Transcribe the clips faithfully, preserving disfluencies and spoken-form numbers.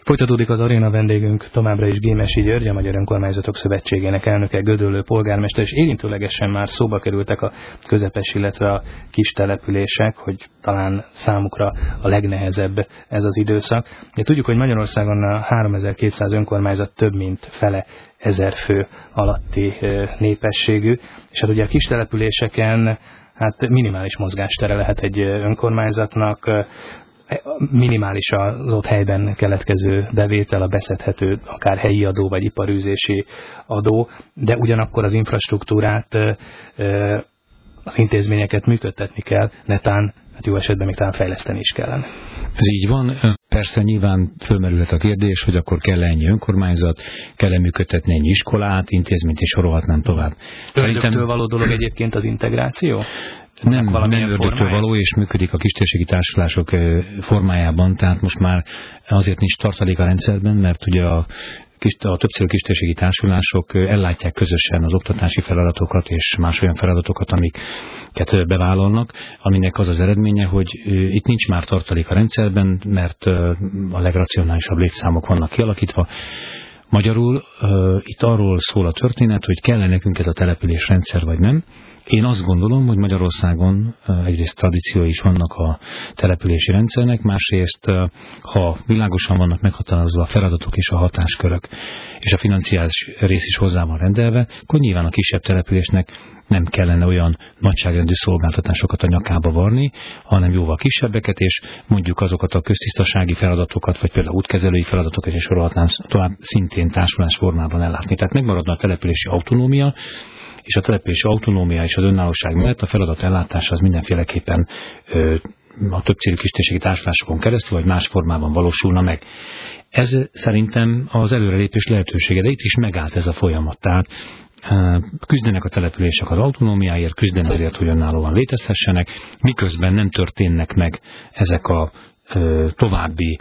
Folytatódik az aréna, vendégünk továbbra is Gémesi György, a Magyar Önkormányzatok Szövetségének elnöke, Gödöllő polgármester, és érintőlegesen már szóba kerültek a közepes, illetve a kis települések, hogy talán számukra a legnehezebb ez az időszak. De tudjuk, hogy Magyarországon a háromezer-kétszáz önkormányzat több mint fele ezer fő alatti népességű, és hát ugye a kis településeken hát minimális mozgástere lehet egy önkormányzatnak, minimális az ott helyben keletkező bevétel, a beszedhető akár helyi adó vagy iparűzési adó, de ugyanakkor az infrastruktúrát, az intézményeket működtetni kell, netán, hát jó esetben még talán fejleszteni is kellene. Ez így van. Persze nyilván fölmerülhet a kérdés, hogy akkor kell ennyi önkormányzat, kell-e működtetni ennyi iskolát, intézményt, és sorolhatnám tovább. Ördögtől való dolog egyébként az integráció? Nem, nem ördögtől való, és működik a kistérségi társulások formájában, tehát most már azért nincs tartalék a rendszerben, mert ugye a a többszörű kistérségi társulások ellátják közösen az oktatási feladatokat és más olyan feladatokat, amiket bevállalnak, aminek az az eredménye, hogy itt nincs már tartalék a rendszerben, mert a legracionálisabb létszámok vannak kialakítva. Magyarul itt arról szól a történet, hogy kell-e nekünk ez a településrendszer vagy nem. Én azt gondolom, hogy Magyarországon egyrészt tradíciói is vannak a települési rendszernek, másrészt, ha világosan vannak meghatározva a feladatok és a hatáskörök, és a financiális rész is hozzá van rendelve, akkor nyilván a kisebb településnek nem kellene olyan nagyságrendű szolgáltatásokat a nyakába varni, hanem jóval kisebbeket, és mondjuk azokat a köztisztasági feladatokat, vagy például útkezelői feladatokat, és sorolhatnám tovább szintén társulás formában ellátni. Tehát megmaradna a települési autonómia, és a települési autonómia és az önállóság mellett a feladat ellátása az mindenféleképpen ö, a többcélű kistérségi társulásokon keresztül, vagy más formában valósulna meg. Ez szerintem az előrelépés lehetősége, de itt is megállt ez a folyamat. Tehát ö, küzdenek a települések az autonómiáért, küzdenek azért, hogy önállóan létezhessenek, miközben nem történnek meg ezek a ö, további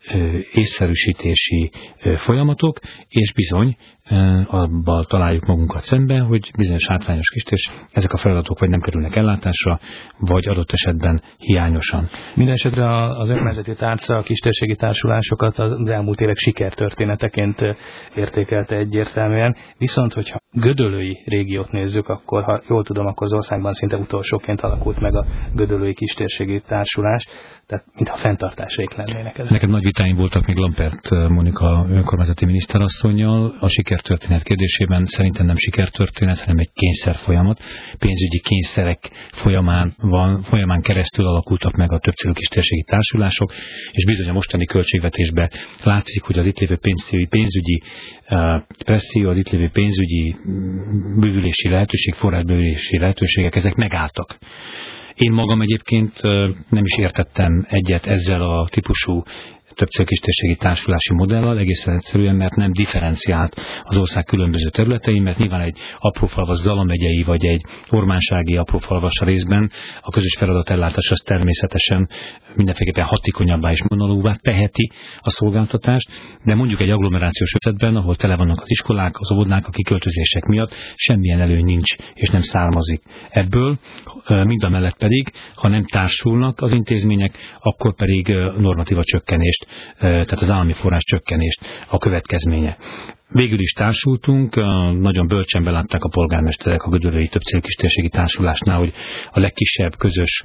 észszerűsítési folyamatok, és bizony abban találjuk magunkat szemben, hogy bizonyos hátrányos kistérs, ezek a feladatok vagy nem kerülnek ellátásra, vagy adott esetben hiányosan. Mindenesetre az önkormányzati tárca a kistérségi társulásokat az elmúlt évek sikertörténeteként értékelte egyértelműen, viszont hogyha gödöllői régiót nézzük, akkor ha jól tudom, akkor az országban szinte utolsóként alakult meg a gödöllői kistérségi társulás, tehát mintha fenntartásaik lennének ezek. Neked nagy vitáim voltak még Lampert Monika önkormányzati miniszterasszonnyal a sikertörténet kérdésében. Szerintem nem sikertörténet, hanem egy kényszerfolyamat. Pénzügyi kényszerek folyamán, van, folyamán keresztül alakultak meg a többcélű kistérségi társulások, és bizony a mostani költségvetésben látszik, hogy az itt lévő pénzügyi, pénzügyi uh, presszió, az itt lévő pénzügyi bővülési lehetőség, forrásbővülési lehetőségek, ezek megálltak. Én magam egyébként nem is értettem egyet ezzel a típusú többször kistérségi társulási modellal, egészen egyszerűen, mert nem differenciált az ország különböző területein, mert nyilván egy aprófalvas Zala megyei, vagy egy ormánsági aprófalvas részben a közös feladatellátás az természetesen mindenféleképpen hatékonyabbá és monolóvá teheti a szolgáltatást, de mondjuk egy agglomerációs ötletben, ahol tele vannak az iskolák, az óvodák a kiköltözések miatt, semmilyen előny nincs és nem származik ebből, mindamellett pedig, ha nem társulnak az intézmények, akkor pedig normatíva csökkenést, tehát az állami forrás csökkenést a következménye. Végül is társultunk, nagyon bölcsen belátták a polgármesterek a gödöllői többcélű kistérségi társulásnál, hogy a legkisebb közös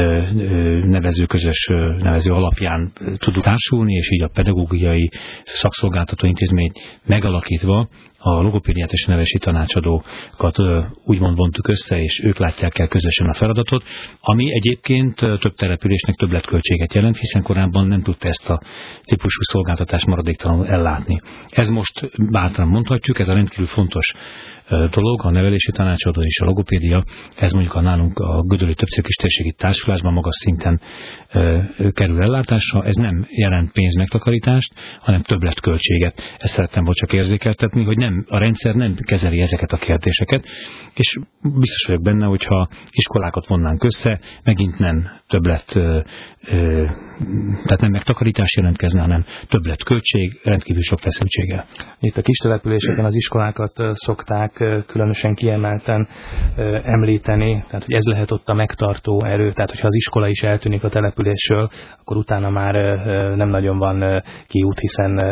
nevező, közös nevező alapján tudunk társulni, és így a pedagógiai szakszolgáltató intézményt megalakítva a logopédiát és a nevesi tanácsadókat úgymond vontuk össze, és ők látják el közösen a feladatot, ami egyébként több településnek többletköltséget jelent, hiszen korábban nem tudta ezt a típusú szolgáltatást maradéktalanul ellátni. Ez most bátran mondhatjuk, ez a rendkívül fontos dolog, a nevelési tanácsadó és a logopédia, ez mondjuk a nálunk a gödöllői többször kistérségi társulásban magas szinten ö, kerül ellátásra, ez nem jelent pénzmegtakarítást, hanem többletköltséget. Ezt szerettem volna csak érzékeltetni, hogy nem, a rendszer nem kezeli ezeket a kérdéseket, és biztos vagyok benne, hogyha iskolákat vonnánk össze, megint nem többlet, ö, ö, tehát nem megtakarítás jelentkezne, hanem többletköltség, rendkívül sok feszültséggel. Itt a kistelepüléseken az iskolákat szokták különösen kiemelten említeni, tehát hogy ez lehet ott a megtartó erő, tehát hogyha az iskola is eltűnik a településről, akkor utána már nem nagyon van kiút, hiszen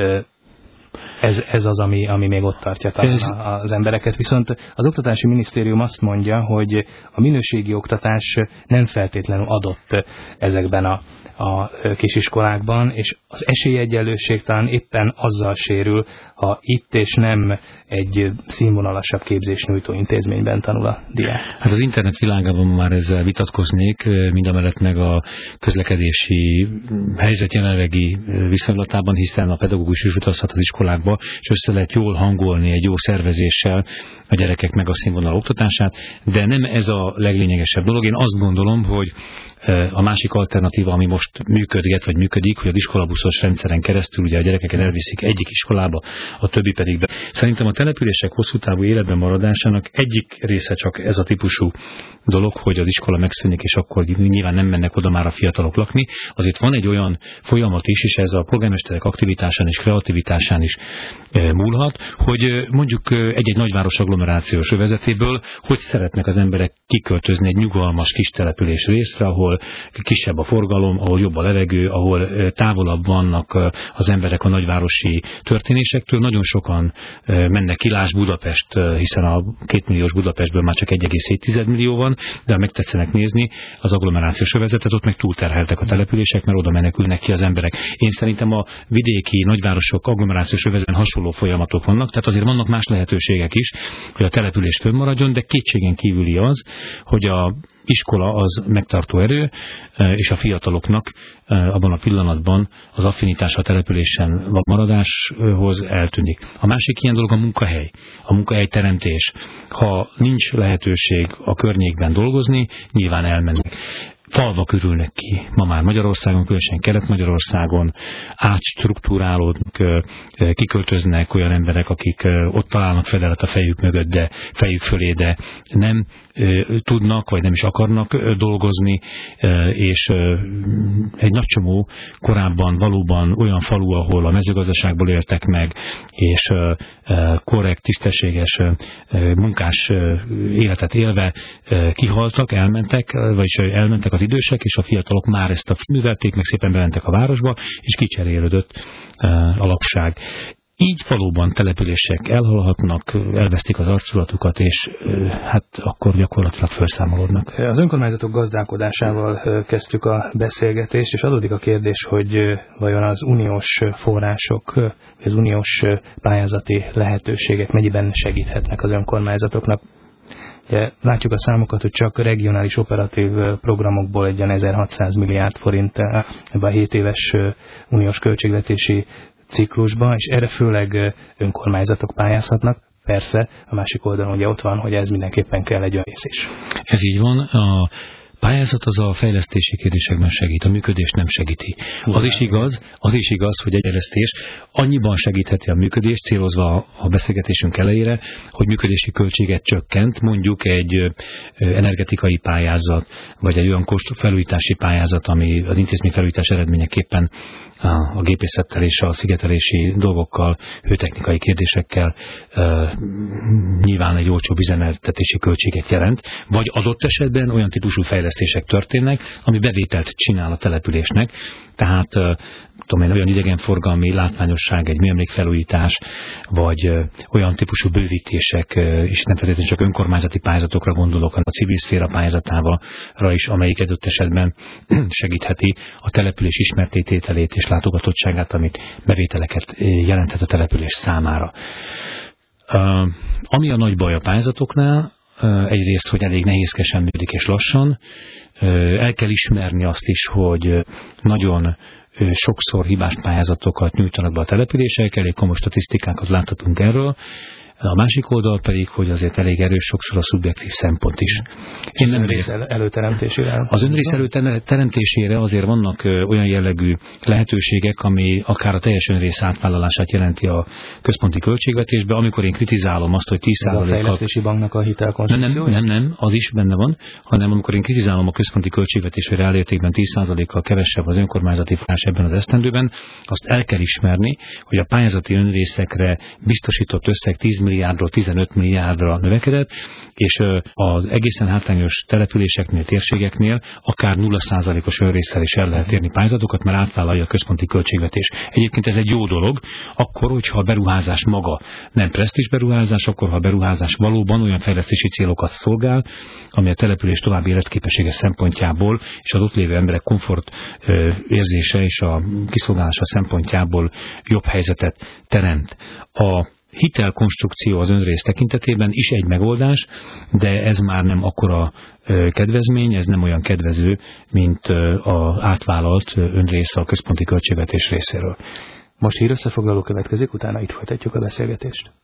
Ez, ez az, ami, ami még ott tartja talán ez... az embereket. Viszont az Oktatási Minisztérium azt mondja, hogy a minőségi oktatás nem feltétlenül adott ezekben a, a kisiskolákban, és az esélyegyenlőség talán éppen azzal sérül, ha itt és nem egy színvonalasabb képzésnyújtó intézményben tanul a diák. Hát az internet világában már ezzel vitatkoznék, mindamellett meg a közlekedési helyzet jelenlegi viszonylatában, hiszen a pedagógus is utazhat az iskolákba, és össze lehet jól hangolni egy jó szervezéssel a gyerekek meg a színvonal oktatását, de nem ez a leglényegesebb dolog. Én azt gondolom, hogy a másik alternatíva, ami most működget, vagy működik, hogy az iskolabuszos rendszeren keresztül ugye a gyerekeket elviszik egyik iskolába, a többi pedig be. Szerintem a települések hosszú távú életben maradásának egyik része csak ez a típusú dolog, hogy az iskola megszűnik, és akkor nyilván nem mennek oda már a fiatalok lakni. Azért van egy olyan folyamat is, és ez a polgármesterek aktivitásán és kreativitásán is múlhat, hogy mondjuk egy-egy nagyváros agglomerációs övezetéből hogy szeretnek az emberek kiköltözni egy nyugalmas kis település részre, ahol kisebb a forgalom, ahol jobb a levegő, ahol távolabb vannak az emberek a nagyvárosi történésektől. Nagyon sokan mennek ki, lásd Budapest, hiszen a kétmilliós Budapestből már csak egy egész hét millió van, de ha megtetszenek nézni az agglomerációs övezetet, ott meg túlterheltek a települések, mert oda menekülnek ki az emberek. Én szerintem a vidéki nagyvárosok agglomerációs övezetben hasonló folyamatok vannak, tehát azért vannak más lehetőségek is, hogy a település fönnmaradjon, de kétségen kívüli az, hogy a iskola az megtartó erő, és a fiataloknak abban a pillanatban az affinitás a településen maradáshoz eltűnik. A másik ilyen dolog a munkahely, a munkahely teremtés. Ha nincs lehetőség a környékben dolgozni, nyilván elmennek. Falvak ürülnek ki ma már Magyarországon, különösen Kelet-Magyarországon, átstruktúrálódnak, kiköltöznek olyan emberek, akik ott találnak fedelet a fejük mögött, de fejük fölé, de nem tudnak, vagy nem is akarnak dolgozni, és egy nagy csomó korábban valóban olyan falu, ahol a mezőgazdaságból éltek meg, és korrekt, tisztességes munkás életet élve kihaltak, elmentek, vagyis elmentek az idősek, és a fiatalok már ezt a művelték, meg szépen bementek a városba, és kicserélődött a lakosság. Így valóban települések elhalhatnak, elvesztik az arculatukat, és hát akkor gyakorlatilag felszámolódnak. Az önkormányzatok gazdálkodásával kezdtük a beszélgetést, és adódik a kérdés, hogy vajon az uniós források, vagy az uniós pályázati lehetőségek mennyiben segíthetnek az önkormányzatoknak. Ugye, látjuk a számokat, hogy csak regionális operatív programokból egy ezerhatszáz milliárd forint ebben a hét éves uniós költségvetési ciklusban, és erre főleg önkormányzatok pályázhatnak. Persze, a másik oldalon ugye ott van, hogy ez mindenképpen kell egy olyan rész is. Ez így van. A pályázat az a fejlesztési kérdésekben segít, a működés nem segíti. Az is igaz, az is igaz, hogy egy fejlesztés annyiban segítheti a működést, célozva a beszélgetésünk elejére, hogy működési költséget csökkent, mondjuk egy energetikai pályázat, vagy egy olyan felújítási pályázat, ami az intézményfelújítás eredményeképpen a gépészettel és a szigetelési dolgokkal, hőtechnikai kérdésekkel nyilván egy olcsóbb üzemeltetési költséget jelent, vagy adott esetben olyan típusú fejlesztések történnek, ami bevételt csinál a településnek, tehát tudom én, olyan idegenforgalmi látványosság, egy műemlékfelújítás, vagy olyan típusú bővítések, és nem feltétlenül csak önkormányzati pályázatokra gondolok, hanem a civil szféra pályázatára is, amelyik adott esetben segítheti a település ismerttételét és látogatottságát, amit bevételeket jelenthet a település számára. Ami a nagy baj a pályázatoknál, egyrészt, hogy elég nehézkesen működik és lassan. El kell ismerni azt is, hogy nagyon sokszor hibás pályázatokat nyújtanak be a települések, elég komoly statisztikákat láthatunk erről. A másik oldal pedig, hogy azért elég erős sokszor a szubjektív szempont is. Én nem önrész előteremtésére. Az önrész előteremtésére azért vannak olyan jellegű lehetőségek, ami akár a teljes önrész átvállalását jelenti a központi költségvetésbe, amikor én kritizálom azt, hogy tíz százalék... Ez a fejlesztési banknak a hitelkonstrukciója? Nem, nem, nem, az is benne van, hanem amikor én kritizálom a központi költségvetés, hogy reálértékben tíz százalékkal kevesebb az önkormányzati forrás, ebben az esztendőben. Azt el kell ismerni, hogy a pályázati önrészekre biztosított összeg tíz milliárdról tizenöt milliárdra növekedett, és az egészen hátrányos településeknél, térségeknél akár nulla százalékos önrésszel is el lehet érni pályázatokat, mert átvállalja a központi költségvetés. Egyébként ez egy jó dolog, akkor, hogyha a beruházás maga nem presztízs beruházás, akkor, ha a beruházás valóban olyan fejlesztési célokat szolgál, ami a település további életképessége szempontjából és az ott lévő emberek komfort érzése és a kiszolgálása szempontjából jobb helyzetet teremt. A hitelkonstrukció az önrész tekintetében is egy megoldás, de ez már nem akkora kedvezmény, ez nem olyan kedvező, mint az átvállalt önrész a központi költségvetés részéről. Most hírösszefoglaló következik, utána itt folytatjuk a beszélgetést.